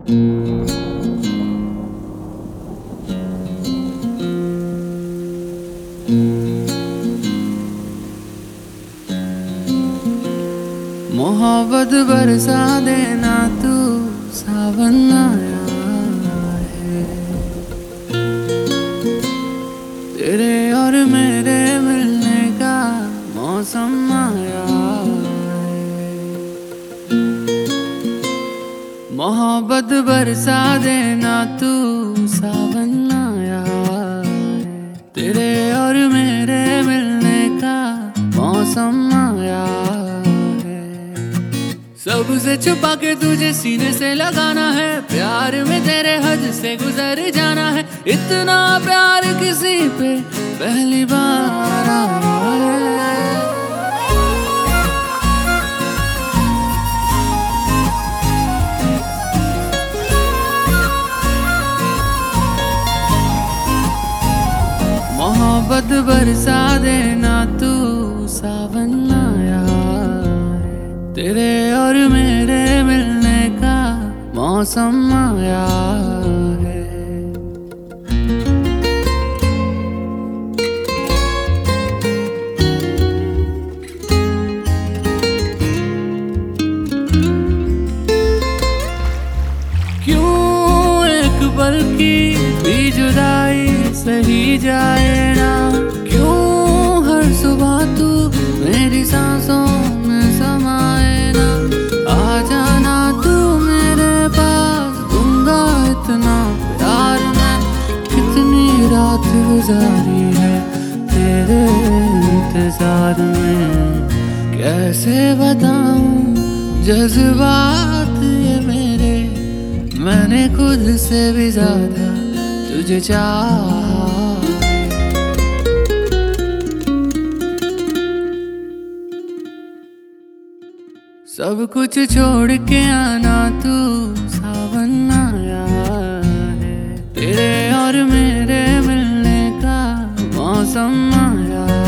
मोहब्बत बरसा देना तू, सावन आया है। तेरे और मेरे मिलने का मौसम आया है। मोहब्बत बरसा देना तू, सावन आया है। तेरे और मेरे मिलने का मौसम आया है। सबसे छुपा के तुझे सीने से लगाना है, प्यार में तेरे हद से गुजर जाना है। इतना प्यार किसी पे पहली बार आया है। मोहब्बत बरसा देना तू, सावन आया है। तेरे और मेरे मिलने का मौसम आया है। क्यों एक पल की भी जुदाई सही जाए ना, क्यों हर सुबह तू मेरी सांसों में समाए ना। आ जाना तू मेरे पास, दूंगा इतना प्यार मैं। कितनी रात गुजारी है तेरे इंतजार में, कैसे बताऊं जज्बात ये मेरे। मैंने खुद से भी ज्यादा तुझे चाहा। सब कुछ छोड़ के आना तू, सावन आया है। तेरे और मेरे मिलने का मौसम आया है।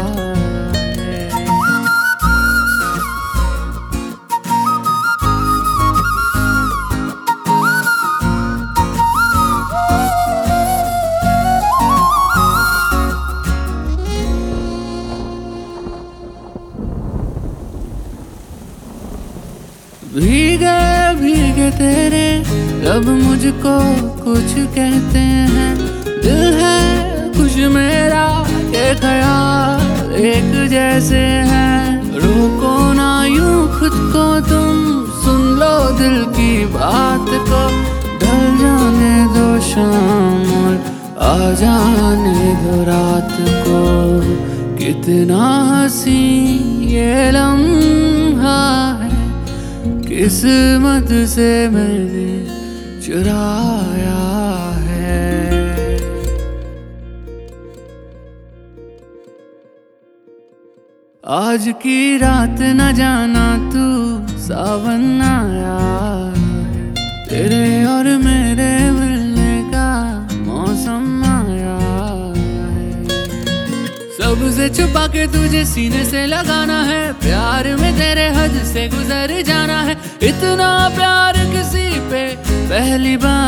भीगे भीगे तेरे लब मुझको कुछ कहते हैं। दिल है कुछ मेरा, ये ख्याल एक जैसे हैं। रोको ना यूं खुद को तुम, सुन लो दिल की बात को। ढल जाने दो शाम और आ जाने दो रात को। कितना हंसी ये लम्हा है, किस्मत से मैंने चुराया है। आज की रात न जाना तू, सावन आया है। तेरे और मेरे मिलने का मौसम आया है। सबसे छुपा के तुझे सीने से लगाना है, प्यार में तेरे हद से गुजर जाना है। इतना प्यार किसी पे पहली बार